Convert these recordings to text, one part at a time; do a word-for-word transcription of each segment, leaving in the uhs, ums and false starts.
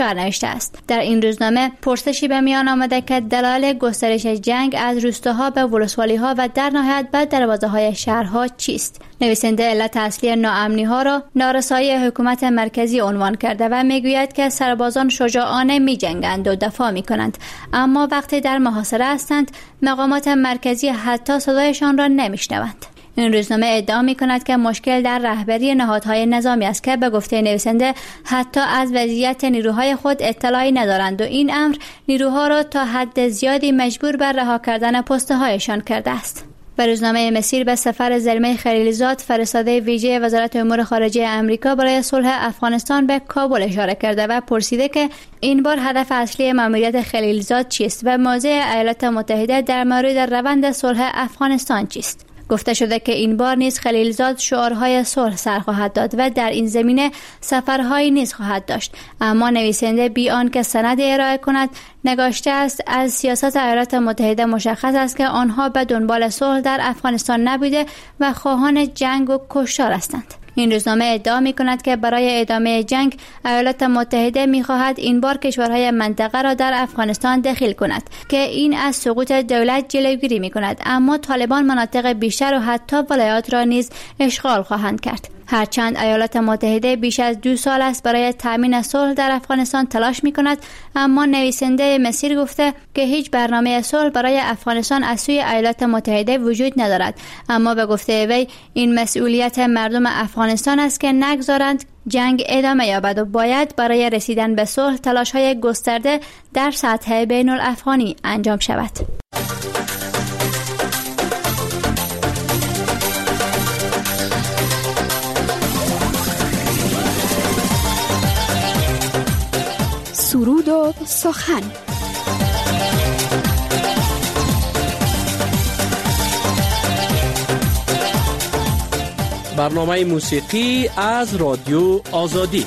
نوشته است. در این روزنامه پرسشی به میان آمده که دلایل گسترش جنگ از روستاها به ولسوالی‌ها و در نهایت به دروازه‌های شهرها چیست؟ نویسنده علت اصلی ناامنی‌ها را نارسایی حکومت مرکزی عنوان کرده و میگوید که سربازان شجاعانه می‌جنگند و دفاع می‌کنند، اما وقتی در محاصره هستند مقامات مرکزی حتی صدایشان را نمی‌شنوند. این روزنامه ادعا می‌کند که مشکل در رهبری نهادهای نظامی است که به گفته نویسنده حتی از وضعیت نیروهای خود اطلاعی ندارند و این امر نیروها را تا حد زیادی مجبور به رها کردن پست‌هایشان کرده است. به روزنامه مسیر به سفر زلمه خلیلزاد فرستاده ویژه وزارت امور خارجه آمریکا برای صلح افغانستان به کابل اشاره کرده و پرسیده که این بار هدف اصلی ماموریت خلیلزاد چیست و موضع ایالات متحده در مورد روند صلح افغانستان چیست. گفته شده که این بار نیز خلیلزاد شعارهای صلح سر خواهد داد و در این زمینه سفرهایی نیز خواهد داشت، اما نویسنده بی آن که سند ارائه کند نگاشته است از سیاست ایالات متحده مشخص است که آنها به دنبال صلح در افغانستان نبوده و خواهان جنگ و کشتار هستند. این روزنامه ادعا می کند که برای ادامه جنگ ایالات متحده می خواهد این بار کشورهای منطقه را در افغانستان دخیل کند که این از سقوط دولت جلوگیری می کند، اما طالبان مناطق بیشتر و حتی ولایات را نیز اشغال خواهند کرد. هرچند ایالات متحده بیش از دو سال است برای تامین صلح در افغانستان تلاش می کند، اما نویسنده مسیر گفته که هیچ برنامه صلح برای افغانستان از سوی ایالات متحده وجود ندارد، اما به گفته وی این مسئولیت مردم افغانستان است که نگذارند جنگ ادامه یابد و باید برای رسیدن به صلح تلاش‌های گسترده در سطح بین الافغانی انجام شود. سرود و سخن. برنامه موسیقی از رادیو آزادی.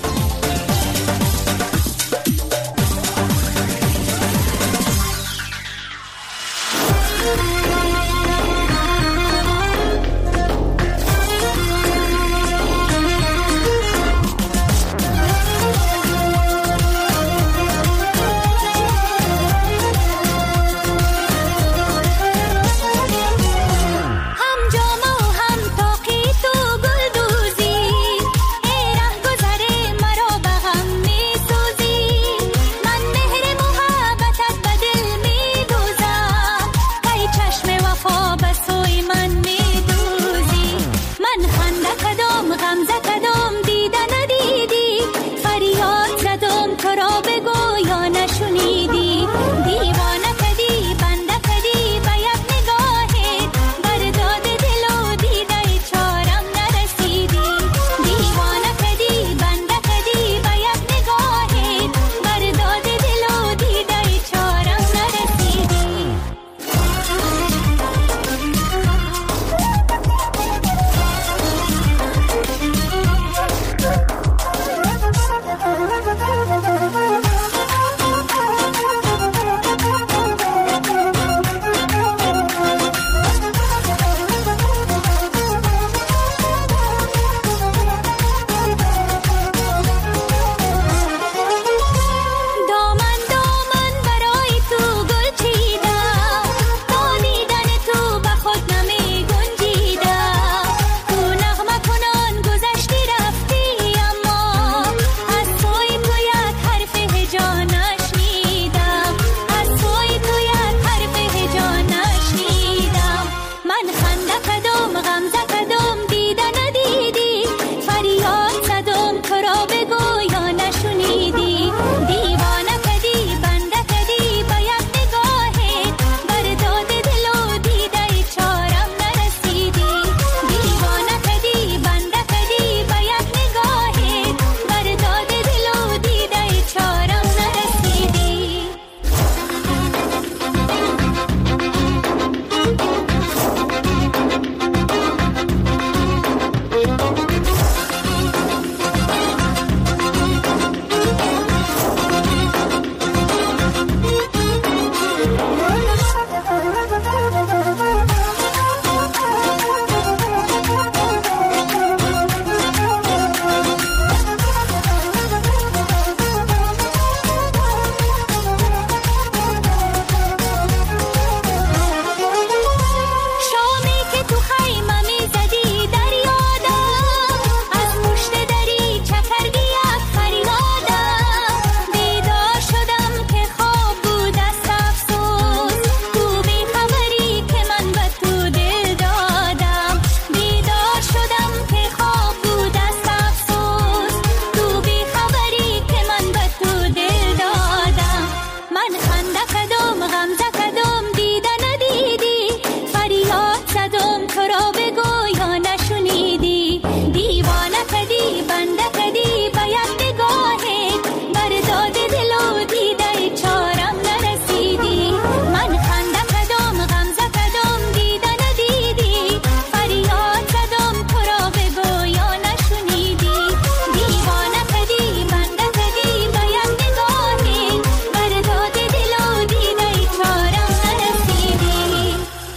هم جامه و هم تاقی تو گل دوزی، ای ره گذره مرا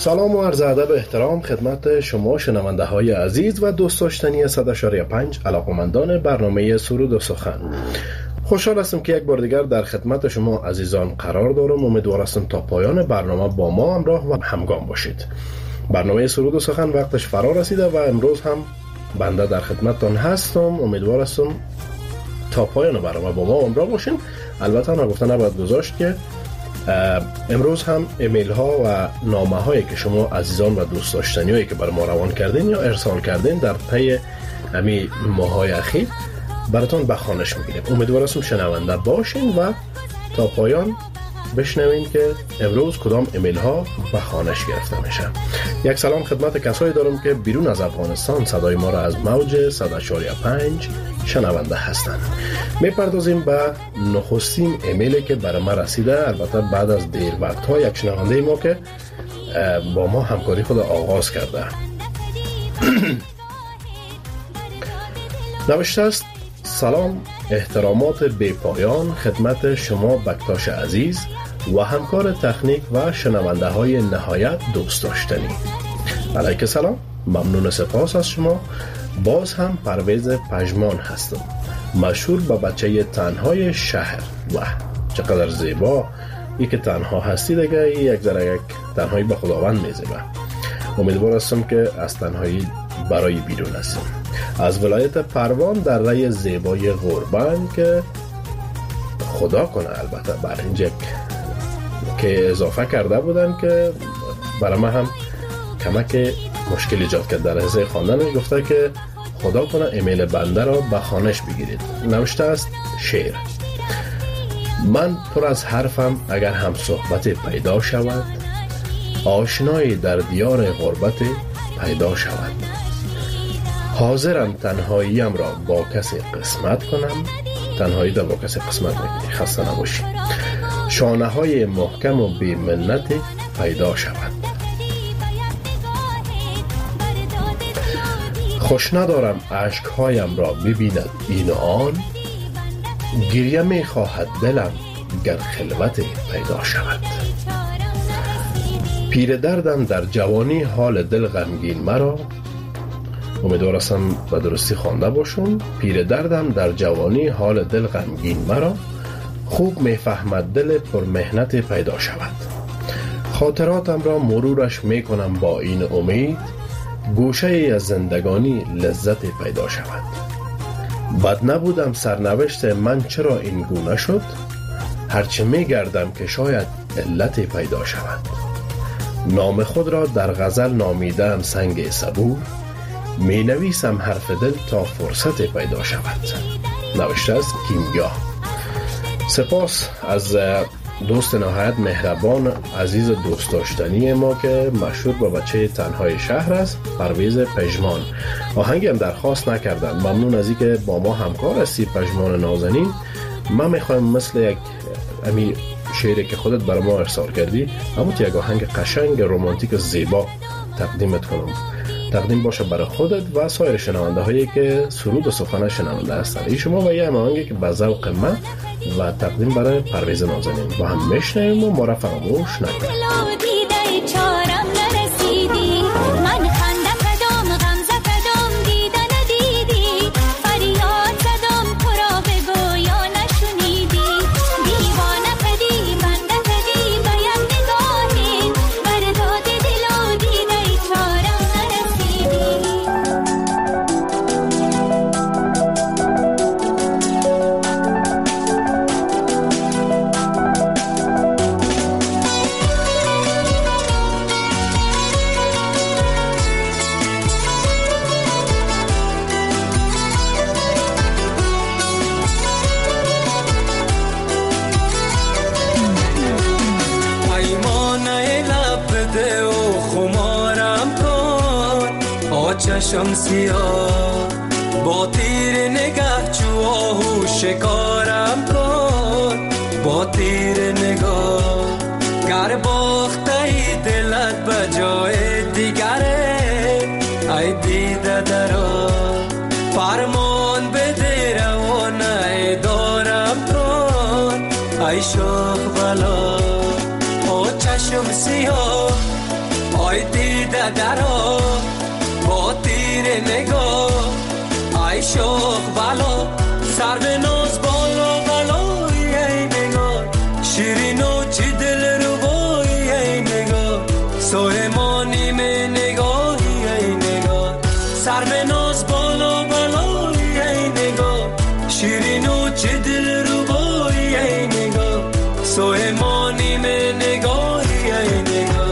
سلام و عرض ادب احترام خدمت شما شنونده های عزیز و دوست داشتنی صد و پنج علاقمندان برنامه سرود و سخن. خوشحال هستم که یک بار دیگر در خدمت شما عزیزان قرار دارم. امیدوار هستم تا پایان برنامه با ما همراه و همگام باشید. برنامه سرود و سخن وقتش فرا رسیده و امروز هم بنده در خدمتتان هستم. امیدوار هستم تا پایان برنامه با ما همراه باشین. البته من گفتم نباید گذاشت که امروز هم ایمیل ها و نامه هایی که شما عزیزان و دوست داشتنی هایی که بر ما روان کردین یا ارسال کردین در طی امی ماهای اخیر براتون به خوانش میگیریم. امیدوار هستم شنونده باشین و تا پایان بشنوین که امروز کدام ایمیل ها به خوانش گرفته میشه. یک سلام خدمت کسایی دارم که بیرون از افغانستان صدای ما را از موج صد و پنج شنونده هستند. میپردازیم به نخستین ایمیلی که برای ما رسیده. البته بعد از دیر وقت ها یک شنونده ما که با ما همکاری خود آغاز کرده نوشته است: سلام، احترامات بی پایان خدمت شما بکتاش عزیز و همکار تکنیک و شنونده های نهایت دوست داشتنی. علیک سلام، ممنون سپاس از شما. باز هم پرویز پژمان هستم، مشهور به بچه تنهای شهر. و چقدر زیبا ای که تنها هستی دیگه، یک ذره یک تنهایی به خداوند میزیبه. امیدوار هستم که از تنهایی برای بیرون هستم. از ولایت پروان در رای زیبای غربان که خدا کنه البته بر اینجا که اضافه کرده بودن که برای من هم کمک مشکل ایجاد کرد در حصه خواندن. گفته که خدا کنه ایمیل بنده را به خوانش بگیرید. نوشته است: شعر. من پر از حرفم اگر هم صحبت پیدا شود، آشنایی در دیار غربت پیدا شود. حاضرم تنهاییم را با کسی قسمت کنم. تنهایی را با کسی قسمت نکنی، خسته نباشی. شانه های محکم و بی منت پیدا شود. خوش ندارم عشقهایم را ببیند این و آن، گریه می خواهد دلم گر خلوت پیدا شود. پیر دردم در جوانی حال دل غمگین مرا. امیدوار هستم به درستی خوانده باشم. پیر دردم در جوانی حال دل غمگین مرا، خوب میفهمد دل پر مهنت پیدا شود. خاطراتم را مرورش میکنم با این امید، گوشه ای از زندگانی لذت پیدا شود. بد نبودم سرنوشت من چرا این گونه شد، هرچه میگردم که شاید علت پیدا شود. نام خود را در غزل نامیدم سنگ صبور، می نویسم حرف دل تا فرصت پیدا شود. نوشته از کیمیا. سپاس از دوست نهایت مهربان عزیز دوست داشتنی ما که مشهور با بچه تنهای شهر است، پرویز پژمان. آهنگی هم درخواست نکردن. ممنون از این که با ما همکار هستی پژمان نازنین. من میخوایم مثل یک امی شعری که خودت برای ما ارسال کردی، اما یک آهنگ قشنگ رمانتیک زیبا تقدیمت کنم. تقدیم باشه برای خودت و سایر شنونده هایی که سرود و سخن شنونده هستن. این شما و یه آهنگی که به ذوق من و تقدیم برای پرویز نازنین با هم میشنویم و ما را فراموش نکنید. چشم سیاه با تیر نگاه چو آهو شکارم کن، با تیر نگاه گر باخته ای دلت به جای دیگره، ای دیده درا فرمان بده روانه دارم کن، ای شوخ بلا. او چشم سیاه آی دیده درا با تیر نگاه ای شوق بلا سر به ناز بالا بالا ای نگاه شیرین و چی دل رو بایی ای نگاه سلیمانی می نگاهی ای نگاه سر به ناز بالا بالا ای نگاه شیرین و چی دل رو بایی ای نگاه سلیمانی می نگاهی ای نگاه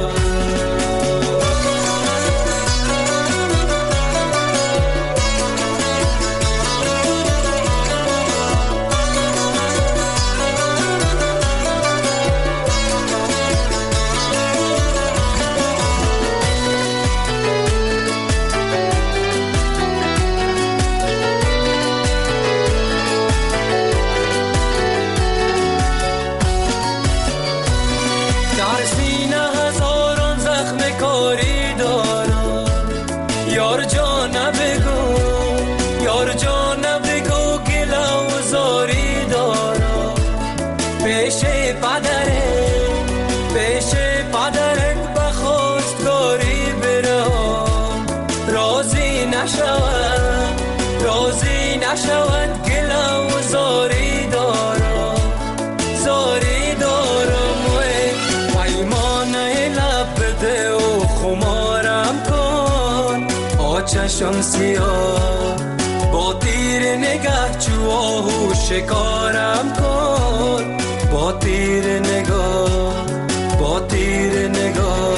رازی نشود گلا و زاری دارم زاری دارم و پیمانه لب بده و خمارم کن آچشم سیاه با تیر نگه چواه و شکارم کن با تیر نگاه با تیر نگاه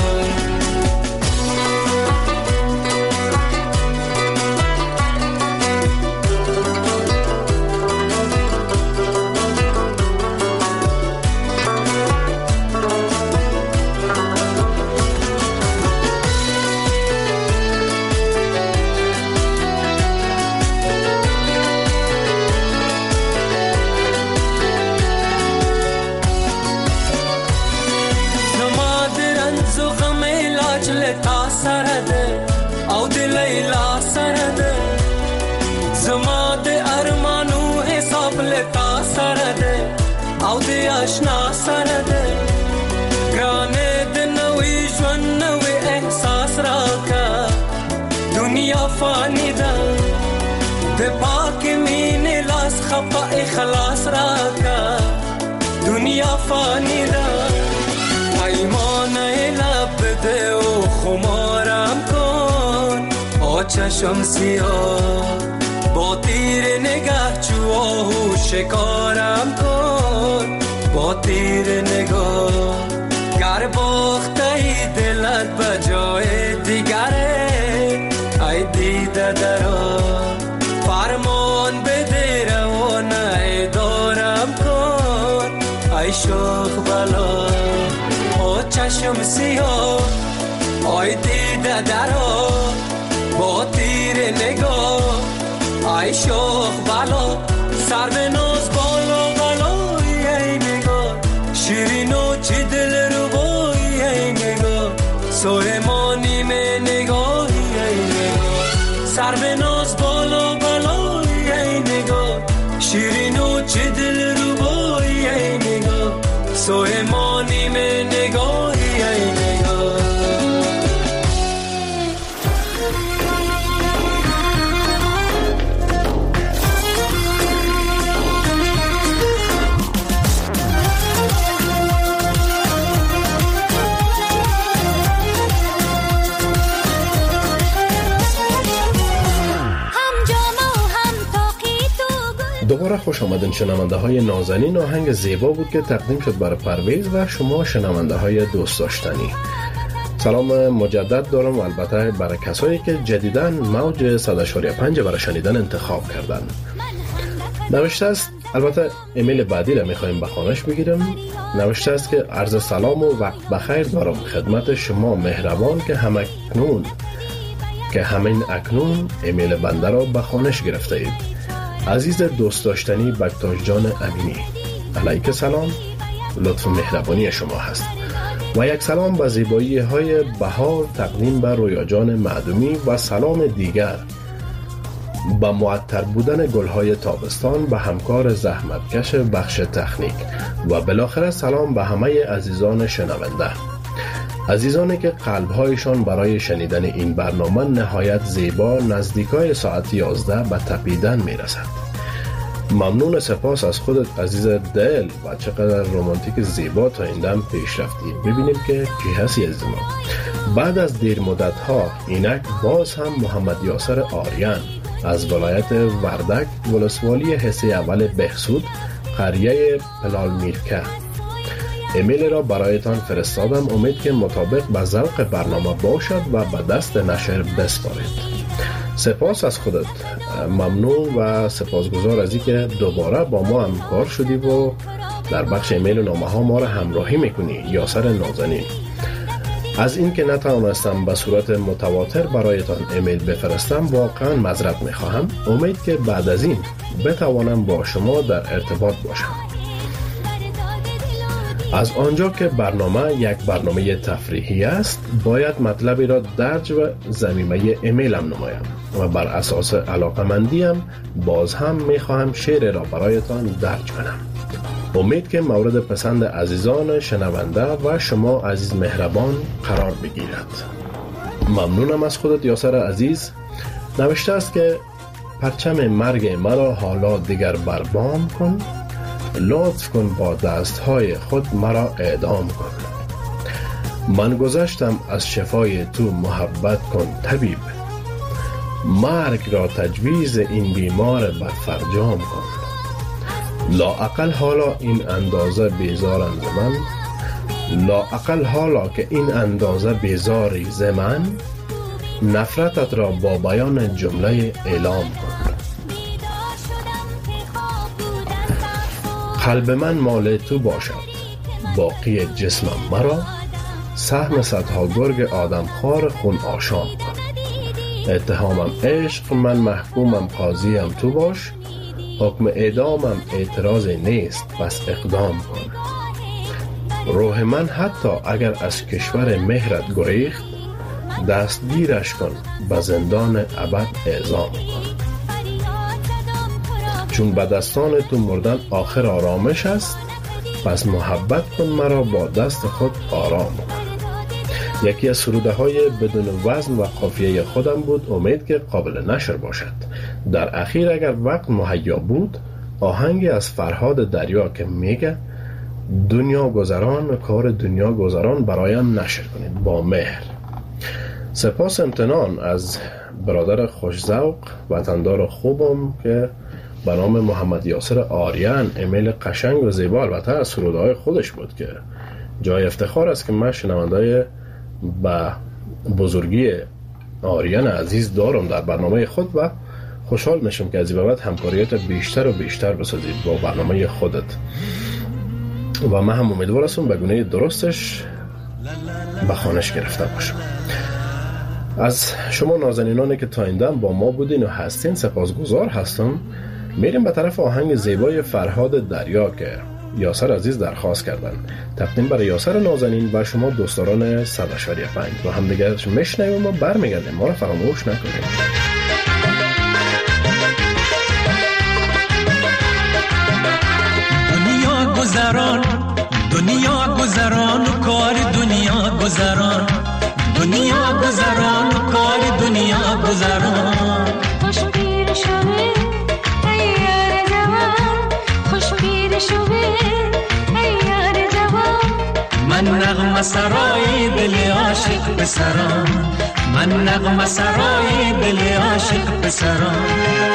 او د لیلا سره ده زما د ارمانو حساب لتا سره ده او د آشنا سره ده ګرانه د نوې ژوند نوې احساس راکا دنیا فانی ده د پاک مینې لاس خپه اخلاص راکا دنیا فانی ده پیمانه لب ده و خمارم کن آچشم سیاه با تیر نگه چواه و شکارم کن با تیر نگاه گر باخته ای دلت بجای دیگره ای دیده درا فرمان بده روانه دارم کن ای شوق بلا چشم سیاه آی دیده درا با تیر نگاه ای شوق بلا سر به ناز بالا بالا ای نگاه شیرین و چی دل رو بایی ای نگاه سلیمانی می نگاهی ای نگاه سر به ناز بالا بالا ای نگاه شیرین و چی دل رو بایی ای نگاه سلیمانی می نگاهی ای نگاه دوباره خوش آمدین شنونده های نازنین. آهنگ زیبا بود که تقدیم شد برای پرویز و شما شنونده های دوست داشتنی. سلام مجدد دارم و البته برای کسایی که جدیداً موج صد و پنج برای شنیدن انتخاب کردن. نوشته است، البته ایمیل بعدی را میخوایم به خوانش بگیرم. نوشته است که عرض سلام و وقت بخیر دارم خدمت شما مهربان که همکنون که همین اکنون ایمیل بنده را به خوانش گرفته اید. عزیز دوست داشتنی بکتاش جان امینی، علیک سلام، لطف مهربانی شما هست. و یک سلام به زیبایی های بهار تقدیم به رویا جان معدومی و سلام دیگر به معطر بودن گلهای تابستان به همکار زحمتکش بخش تکنیک و بالاخره سلام به همه عزیزان شنونده. عزیزانی که قلب‌هایشان برای شنیدن این برنامه نهایت زیبا نزدیکای ساعت یازده به تپیدن میرسد. ممنون، سپاس از خودت عزیز دل و چقدر رومانتیک زیبا تا این دم پیش رفتی. ببینیم که کی هستی عزیز ما. بعد از دیر مدت ها اینک باز هم محمد یاسر آریان از ولایت وردک ولسوالی حصه اول بهسود قریه پلال میرکه ایمیل را برایتان فرستادم. امید که مطابق به ذوق برنامه باشد و به دست نشر بسپارید. سپاس از خودت، ممنون و سپاسگزار از اینکه دوباره با ما همکار شدی و در بخش ایمیل و نامه ها ما را همراهی میکنی. یاسر نازنین، از این که نتوانستم به صورت متواتر برایتان ایمیل بفرستم واقعا معذرت میخواهم. امید که بعد از این بتوانم با شما در ارتباط باشم. از آنجا که برنامه یک برنامه تفریحی است، باید مطلبی را درج و ضمیمه ایمیلم نمایم و بر اساس علاقمندیم باز هم میخواهم شعر را برایتان درج کنم. امید که مورد پسند عزیزان شنونده و شما عزیز مهربان قرار بگیرد. ممنونم از خودت یاسر عزیز. نوشته است که پرچم مرگ مرا حالا دیگر بربام کن، لطف کن با دستهای خود مرا اعدام کن. من گذشتم از شفای تو محبت کن طبیب، مرگ را تجویز این بیمار بدفرجام کن. لااقل حالا این اندازه بیزارم ز من، لااقل حالا که این اندازه بیزاری ز من، نفرتت را با بیان جمله اعلام کن. قلب من مال تو باشد، باقی جسمم مرا، سهم صدها گرگ آدم خار خون آشام کن. اتهامم عشق، من محکومم قاضیم تو باش، حکم اعدامم اعتراض نیست پس اقدام کن. روح من حتی اگر از کشور مهرت گریخت، دستگیرش کن به زندان ابد اعزام کن. چون به دستان تو مردن آخر آرامش است، پس محبت کن مرا با دست خود آرام کن. یکی از سروده های بدون وزن و قافیه خودم بود. امید که قابل نشر باشد. در اخیر اگر وقت مهیا بود، آهنگی از فرهاد دریا که میگه دنیا گذران کار دنیا گذران برایم نشر کنید با مهر. سپاس امتنان از برادر خوش‌ذوق وطندار خوبم که به نام محمد یاسر آریان ایمیل قشنگ و زیبا، البته از سرودهای خودش بود که جای افتخار است که من شنوندای به بزرگی آریان عزیز دارم در برنامه خود و خوشحال میشم که از این بابت همکاریات بیشتر و بیشتر بسازید با برنامه خودت و من هم امیدوار هستم به گونه درستش به خوانش گرفته باشم. از شما نازنینانی که تا این دم با ما بودین و هستین سپاسگزار هستم. میریم به طرف آهنگ زیبای فرهاد دریا که یاسر عزیز درخواست کردن. تقدیم برای یاسر نازنین و شما دوستداران صد اشاریه پنج و هم دیگر میشنویم و برمیگردیم. ما را فراموش نکنید. دنیا گذران، دنیا گذران و کار دنیا گذران، دنیا گذران و کار دنیا گذران. خوش پیر شوه ای یار جوان، خوش پیر شوه ای یار جوان. من نغمه سرای دل عاشق بسران، من نغمه سرای دل عاشق بسران.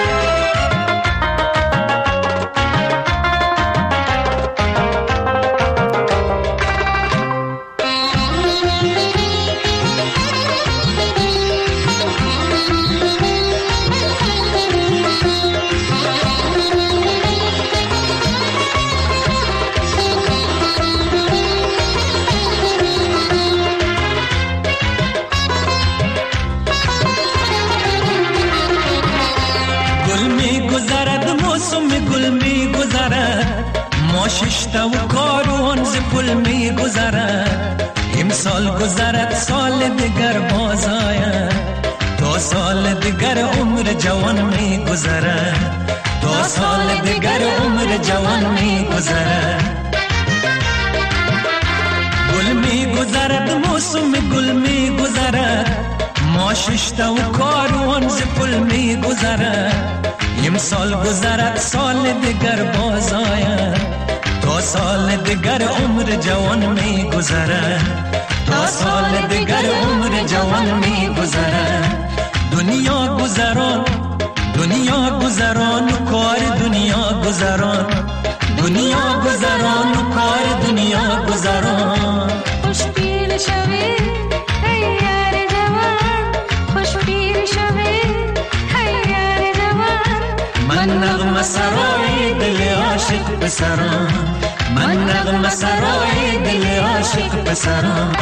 ششتا و کاروان ز پل می گذرد، امسال گذرد سال دیگر باز آید، تا سال دیگر عمر جوان می گذرد، تا سال دیگر عمر جوان می گذرد. گل می گذرد موسم گل می گذرد ما ششته و کاروان ز پل می گذرد یم سال گذرد سال دیگر باز آید تا سال دیگر عمر جوان می گذرد تا سال دیگر عمر جوان می گذرد دنیا گذران دنیا گذران و کار دنیا گذران دنیا گذران و کار دنیا گذران خوش پیر شوی ای یار جوان خوش پیر شوی ای یار جوان من نغمه سرای دل عاشق پسران من نغمه سرای دل عاشق پسران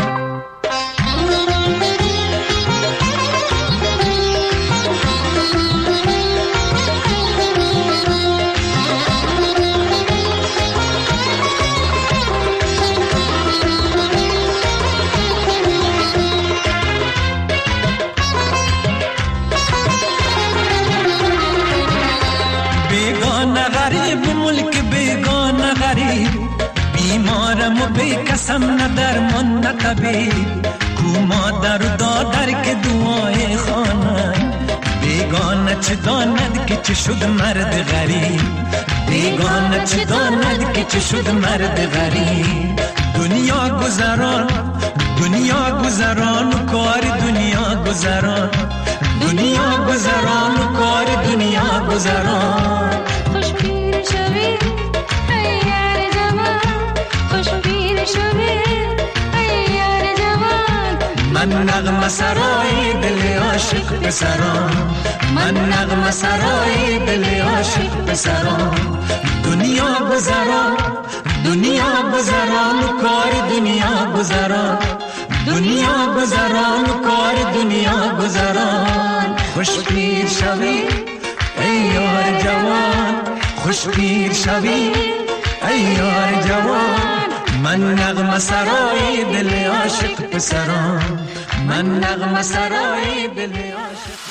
بیمارم و بی کسم نه درمان نه طبیب کو مادر و دادر که دعای خانه بیگانه چه داند که چه شد مرد غریب بیگانه چه داند که چه شد مرد غریب دنیا گذران دنیا گذران و کار دنیا گذران دنیا گذران و کار دنیا گذران خوش پیر شوی ای یار جوان خوش پیر شوی ای یار جوان من نغمه سرای دل عاشق پسران من نغمه سرای دل عاشق پسران دنیا گذران دنیا گذران و کار دنیا گذران دنیا گذران و کار دنیا گذران خوش پیر شوی ای یار جوان خوش پیر شوی ای یار جوان من نغمه سرای دل عاشق پسران من نغمه سرای دل عاشق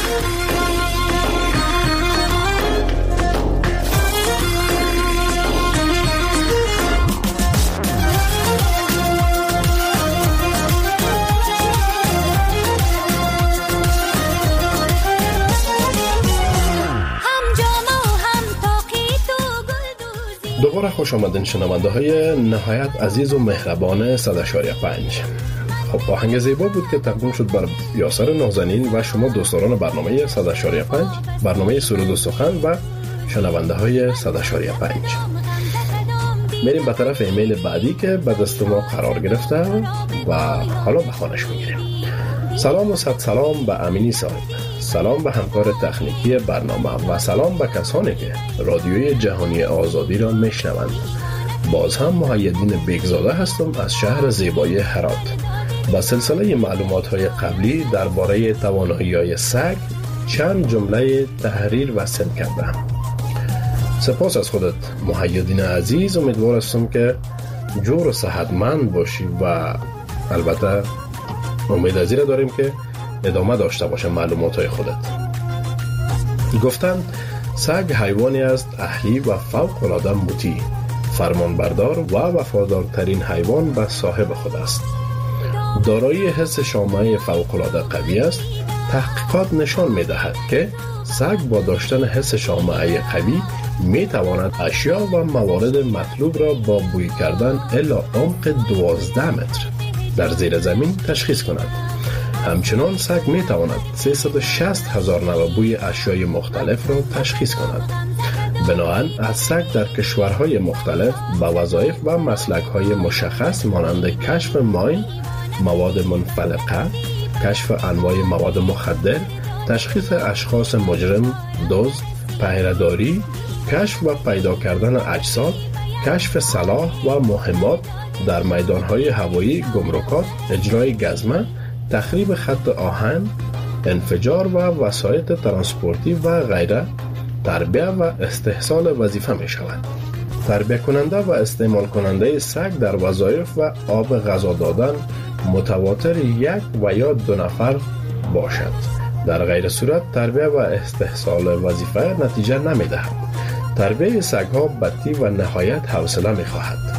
دوباره خوش آمدین شنونده های نهایت عزیز و مهربان صد اشاریه پنج. خب آهنگ زیبا بود که تقدیم شد بر یاسر نازنین و شما دوستان برنامه صد اشاریه پنج، برنامه سرود و سخن و شنونده های صد اشاریه پنج. میریم به طرف ایمیل بعدی که به دست ما قرار گرفته و حالا به خوانش میگیریم. سلام و صد سلام به امینی صاحب، سلام به همکار تکنیکی برنامه و سلام به کسانی که رادیوی جهانی آزادی را میشنوند. باز هم محیدین بیگزاده هستم از شهر زیبای هرات. با سلسله معلومات های قبلی درباره توانایی‌های سگ چند جمله تحریر و سند کردم. سپاس از خودت محیدین عزیز، امیدوار هستم که جور و صحتمند باشی و البته امید از این داریم که ادامه داشته باشه معلومات های خودت. گفتن سگ حیوانی است اهلی و فوق العاده مطیع، فرمانبردار و وفادارترین حیوان به صاحب خود است. دارای حس شامه فوق العاده قوی است. تحقیقات نشان می دهد که سگ با داشتن حس شامه قوی می تواند اشیا و موارد مطلوب را با بوی کردن الی عمق دوازده متر در زیر زمین تشخیص کند. همچنان سگ می تواند سیصد و شصت هزار نوع بوی اشیای مختلف را تشخیص کند. بنابراین از سگ در کشورهای مختلف با وظایف و مسلک‌های مشخص مانند کشف ماین، مواد منفلقه، کشف انواع مواد مخدر، تشخیص اشخاص مجرم، دزد، پهره‌داری، کشف و پیدا کردن اجساد، کشف سلاح و مهمات در میدانهای هوایی، گمرکات، اجرای گزمه، تخریب خط آهن، انفجار و وسایط ترانسپورتی و غیره، تربیه و استحصال وظیفه می شود. تربیه کننده و استعمال کننده سگ در وظایف و آب غذا دادن متواتر یک و یا دو نفر باشد. در غیر صورت تربیه و استحصال وظیفه نتیجه نمی دهد. تربیه سگ ها بدی و نهایت حوصله می خواهد.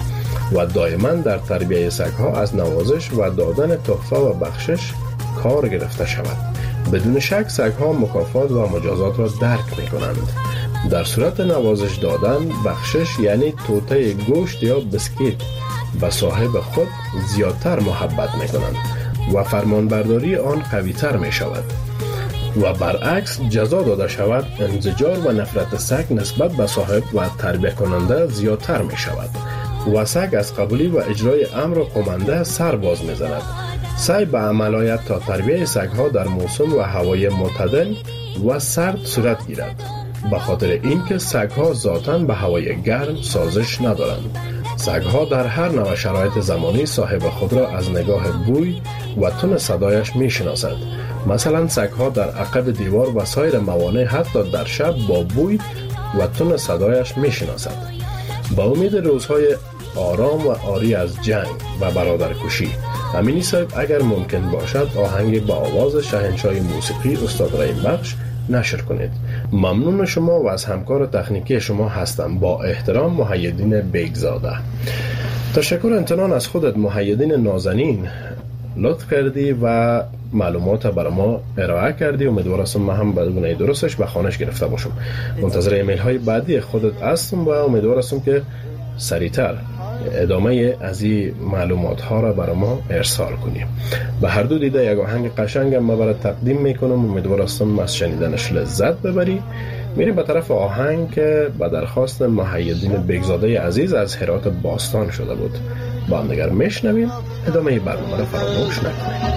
و دائما در تربیت سگ‌ها از نوازش و دادن تحفه و بخشش کار گرفته شود. بدون شک سگ‌ها مکافات و مجازات را درک می‌کنند. در صورت نوازش دادن، بخشش یعنی توته گوشت یا بسکیت به صاحب خود زیادتر محبت می‌کنند و فرمانبرداری آن قوی‌تر می‌شود. و برعکس جزا داده شود، انزجار و نفرت سگ نسبت به صاحب و تربیت کننده زیادتر می‌شود و سگ از قبولی و اجرای امر قمنده سر باز می‌زند. سعی به عمل آید تا تربیت سگ‌ها در موسم و هوای معتدل و سرد صورت گیرد، به خاطر اینکه سگ‌ها ذاتاً به هوای گرم سازش ندارند. سگ‌ها در هر نوع شرایط زمانی صاحب خود را از نگاه بوی و تن صدایش می‌شناسد. مثلا سگ‌ها در عقب دیوار و سایر موانع حتی در شب با بوی و تن صدایش می‌شناسد. با امید روزهای آرام و آری از جنگ و برادرکشی، امینی صاحب اگر ممکن باشد آهنگ با آواز شاهنشاه موسیقی استاد رحیم بخش نشر کنید. ممنون شما و از همکار تکنیکی شما هستم. با احترام، محیدین بیگزاده. تشکر امتنان از خودت محیدین نازنین، لطف کردی و معلومات برای ما ارائه کردی. امیدوار هستم من هم بدون درستش به خانش گرفته باشم. منتظر ایمیل های بعدی خودت هستم و امیدوار هستم که سریعتر ادامه از این معلومات ها را برای ما ارسال کنیم. به هر دو دیده یک آهنگ قشنگم ما برای تقدیم میکنم. امیدوار هستم از شنیدنش لذت ببری. میریم به طرف آهنگ که به درخواست محیدین بیگزاده عزیز از هرات باستان شده بود. با هم دیگر میشنویم. ادامه برنامه را فراموش نکنید.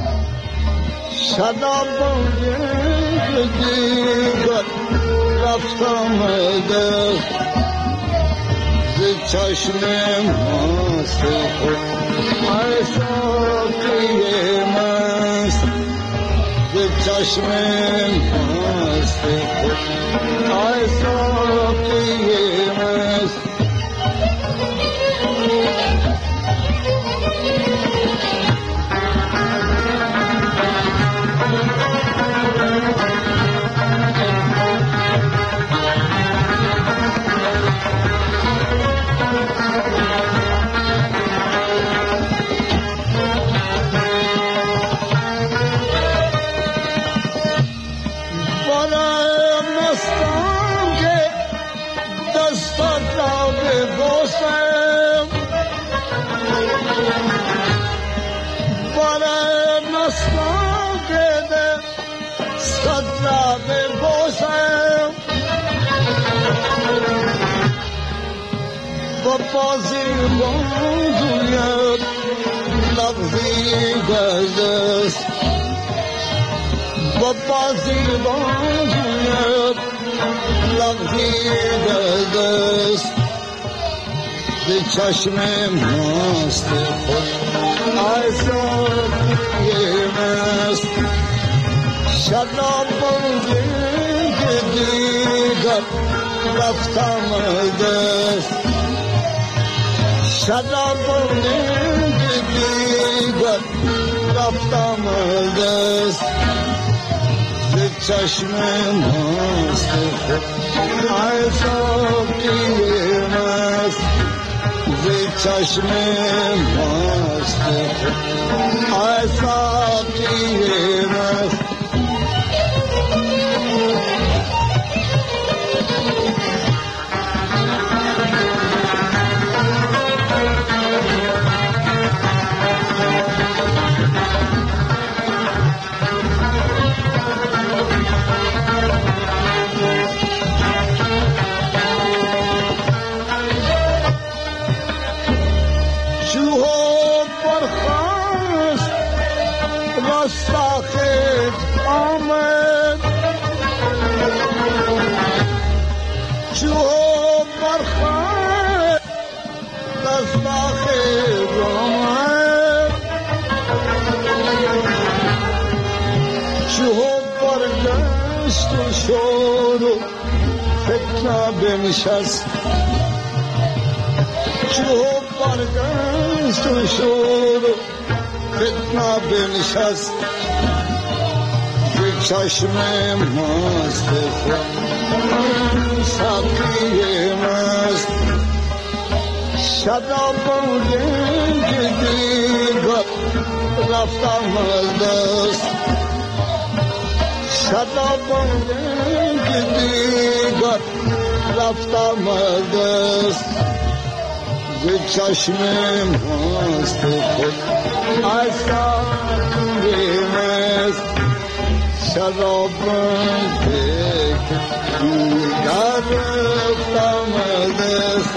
شدم دیگر رفتم در چشم مست خود ای ساقی مست چشم مست خود ای ساقی مست بازی بازویت لغزی گذست با بازی بازویت لغزی گذست به چشم مست خود ای ساقی مست شراب بازی دیگر رفتم دست شراب دیگر رفتم دست به چشم مست خود ای ساقی مست به چشم مست خود ای ساقی مست رستاخیز آمد چو برخواست رستاخیز آمد چو برگشت و شد و فتنه بنشست چو برگشت و شد و فتنه بنشست به چشم مست خود ساقی مست شرابانه که دیگر رفتم از دست شرابانه که دیگر رفتم از دست ز چشم مست خود اصلا بیمست شرابانه که دیگر رفتم از دست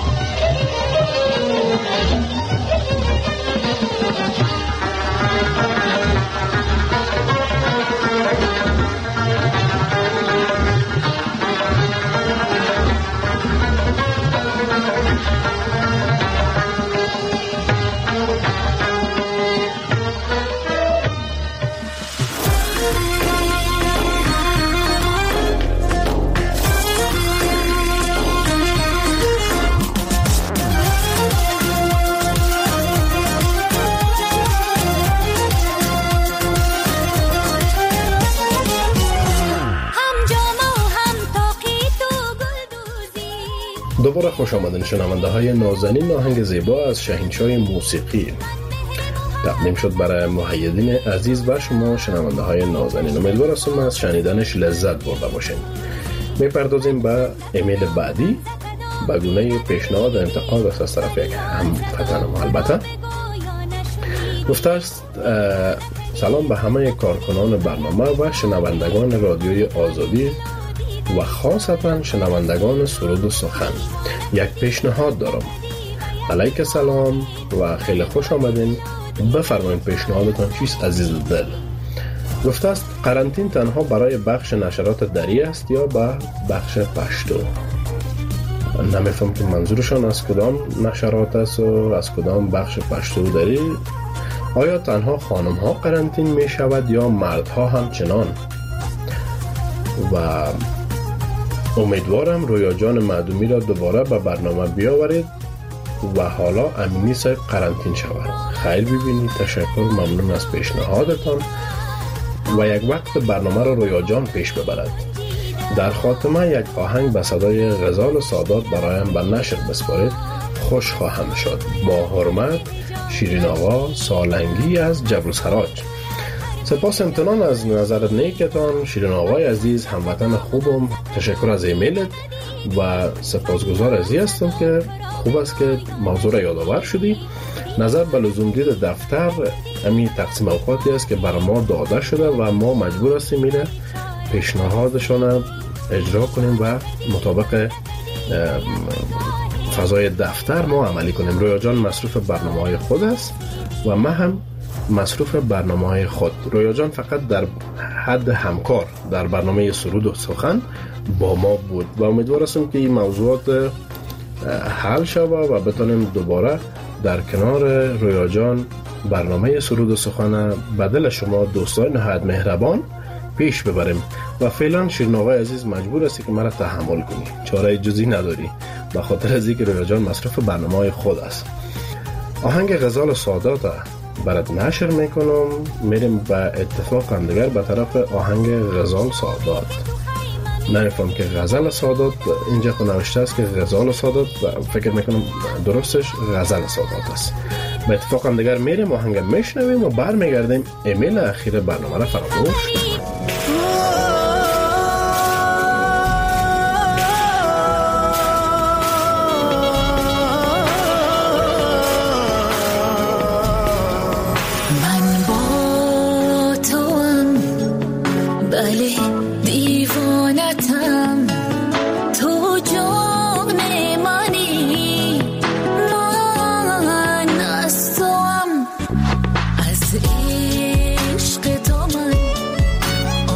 دوباره خوش آمدین شنونده های نازنین. آهنگ زیبا از شاهنشاه موسیقی تقدیم شد برای مؤیدین عزیز و شما شنونده های نازنین. امیدوار هستم از شنیدنش لذت برده باشین. میپردازیم به ایمیل بعدی به گونه پیشنهاد انتقاد از طرف یک هموطن. البته گفته است سلام به همه کارکنان برنامه و شنوندگان رادیوی آزادی و خاصتا شنوندگان سرود و سخن. یک پیشنهاد دارم. علیک سلام و خیلی خوش آمدین. بفرمایید پیشنهادتان چیست عزیز دل؟ گفته است قرنطین تنها برای بخش نشرات دری است یا به بخش پشتو؟ نمیفهم که منظورشان از کدام نشرات است و از کدام بخش پشتو دری. آیا تنها خانم ها قرنطین می شود یا مردها هم چنان؟ و امیدوارم رویا جان معدومی را دوباره به برنامه بیاورید و حالا امینی صاحب قرنطین شود. خیر ببینید. تشکر، ممنون از پیشنهادتان و یک وقت برنامه را رویا جان پیش ببرد. در خاتمه یک آهنگ به صدای غزال سادات برایم به نشر بسپارید خوش خواهم شد. با حرمت شیرین آقا سالنگی از جبل سراج. سپاس امتنان از نظرت نیکتان شیرین آقای عزیز، هموطن خوبم. تشکر از ایمیلت و سپاسگزار از این هستم که خوب است که موضوع را یادآور شدی. نظر به لزوم دید دفتر همین تقسیم اوقاتی است که برای ما داده شده و ما مجبور هستیم میره پیشنهادشان اجرا کنیم و مطابق فضای دفتر ما عملی کنیم. رویا جان مصروف برنامه های خود است و من هم مصروف برنامه های خود. رویا جان فقط در حد همکار در برنامه سرود و سخن با ما بود و امیدوار هستم که این موضوعات حل شود و بتانیم دوباره در کنار رویا جان برنامه سرود و سخن بدل شما دوستان نهایت مهربان پیش ببریم. و فعلا شیرین آقای عزیز مجبور هستی که مرا تحمل کنی، چاره جزی نداری به خاطر از اینکه رویا جان مصروف برنامه های خود است. آهنگ غزال سادات برات نشر میکنم. میریم به اتفاق هم دیگر به طرف آهنگ غزال سادات. نمیفهم که غزل سادات اینجا خود نوشته است که غزال سادات، فکر میکنم درستش غزل سادات است. به اتفاق هم دیگر میریم آهنگ میشنویم و برمیگردیم ایمیل اخیر برنامه را فراموش. عشق تو من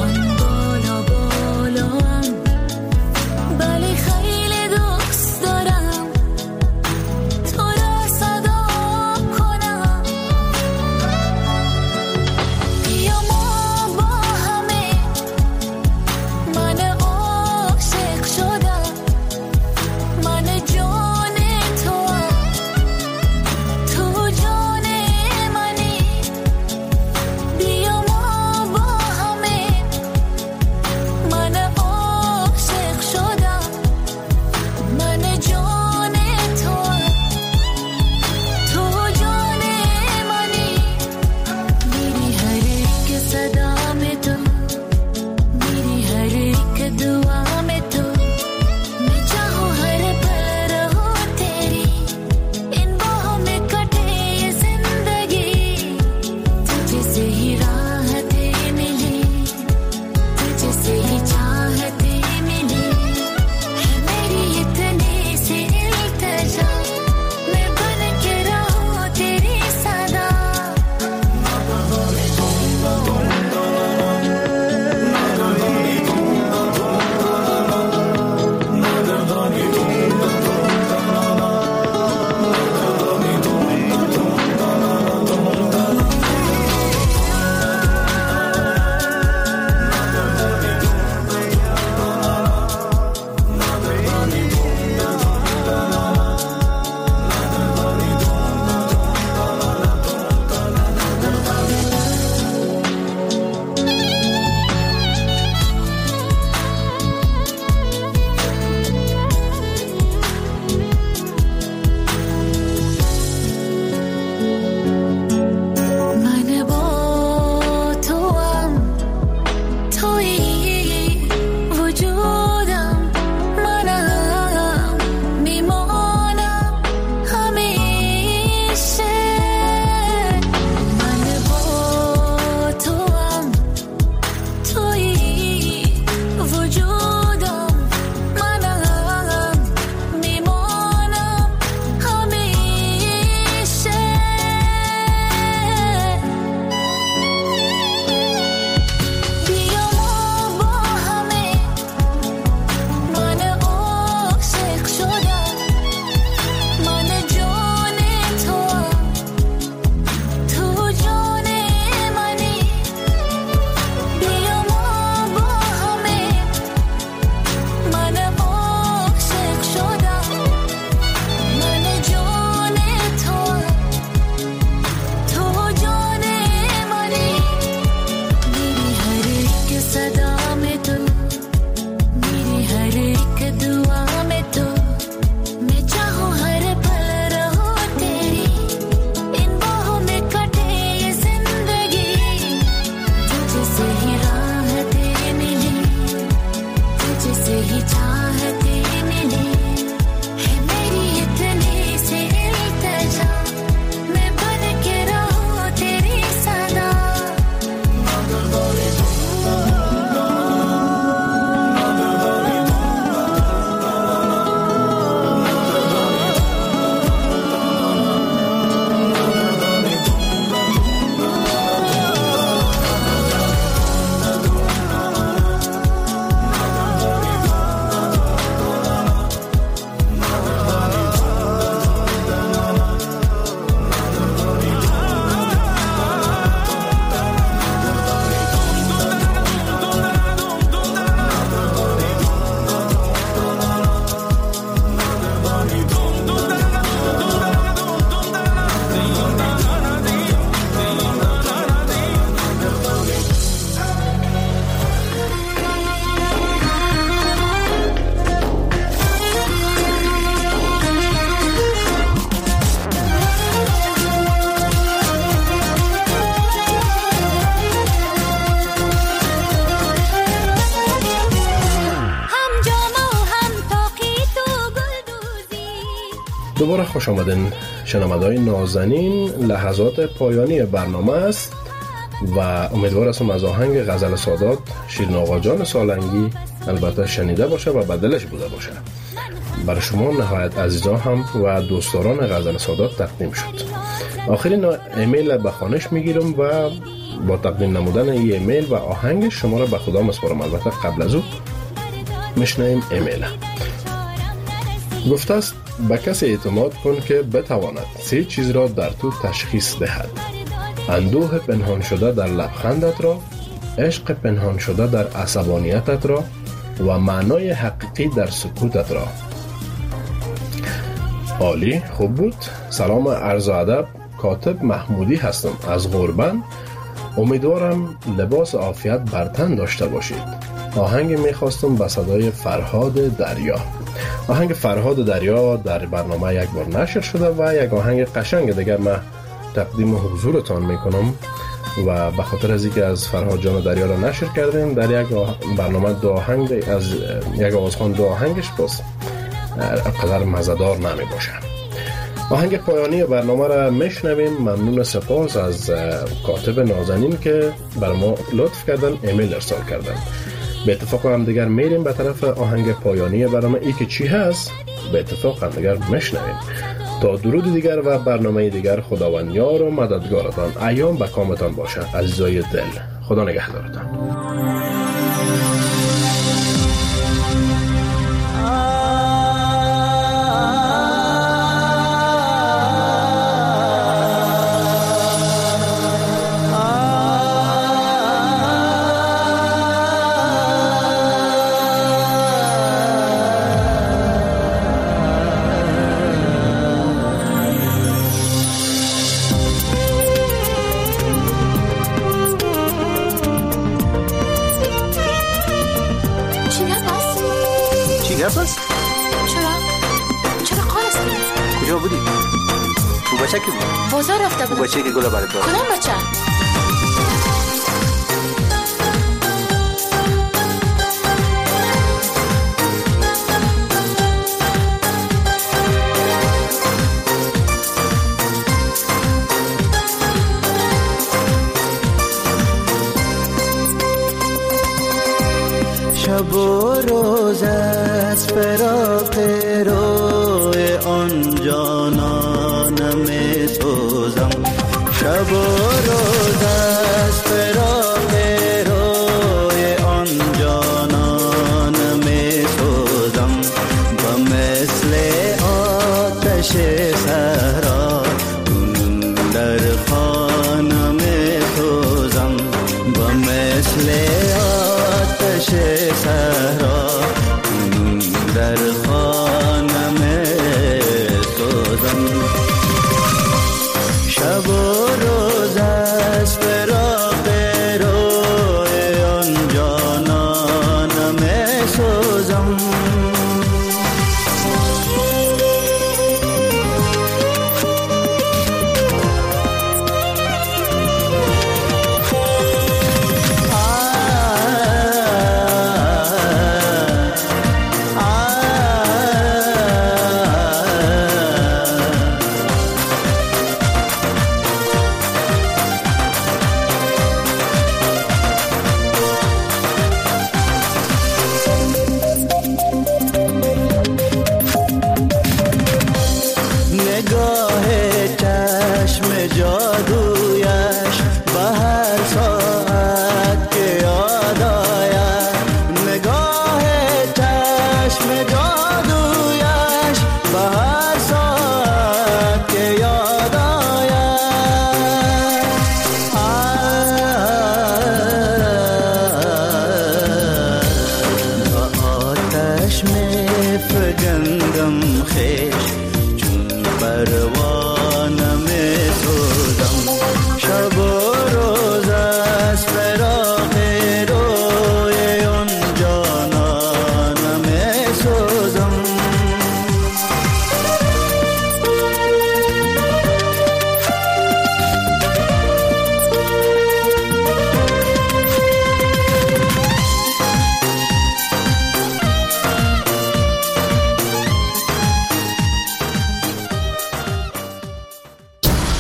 دوباره خوش آمدین شنونده‌های نازنین. لحظات پایانی برنامه است و امیدوار هستم از آهنگ غزل سادات شیرین آقا جان سالنگی البته شنیده باشه و بدلش بوده باشه. برای شما نهایت عزیزان هم و دوستداران غزل سادات تقدیم شد. آخرین ایمیل به خانش میگیرم و با تقدیم نمودن این ایمیل و آهنگ شما را به خدا مسپارم. البته قبل از او میشنویم ایمیل. گفته است به کسی اعتماد کن که بتواند سه چیز را در تو تشخیص دهد: اندوه پنهان شده در لبخندت را، عشق پنهان شده در عصبانیتت را و معنای حقیقی در سکوتت را. عالی، خوب بود. سلام عرض و ادب، کاتب محمودی هستم از غربن. امیدوارم لباس عافیت بر تن داشته باشید. آهنگ میخواستم به صدای فرهاد دریا. آهنگ فرهاد دریا در برنامه یک بار نشر شده و یک آهنگ قشنگ دیگر من تقدیم حضورتان میکنم و به خاطر از اینکه از فرهاد جان دریا را نشر کردیم در یک برنامه دو آهنگ از یک آوازخوان دو آهنگش باز قدر مزدار نمی باشه. آهنگ پایانی برنامه را میشنویم. ممنون سپاس از کاتب نازنین که بر ما لطف کردن ایمیل ارسال کردن. به اتفاق هم دیگر میریم به طرف آهنگ پایانی برنامه. ای که چی هست به اتفاق هم دیگر میشنویم. تا درود دیگر و برنامه دیگر خداوند یار و مددگارتان ایام به کامتان باشه عزیزای دل. خدا نگهدارتان. بازار رفته بودم. بچه که گل برات داره. کدام بچه؟ شب و روز از فراق روی آن جانان می سوزم. شب و روز از فراق روی آن جانان می سوزم و مثل آتش صحرا در خانه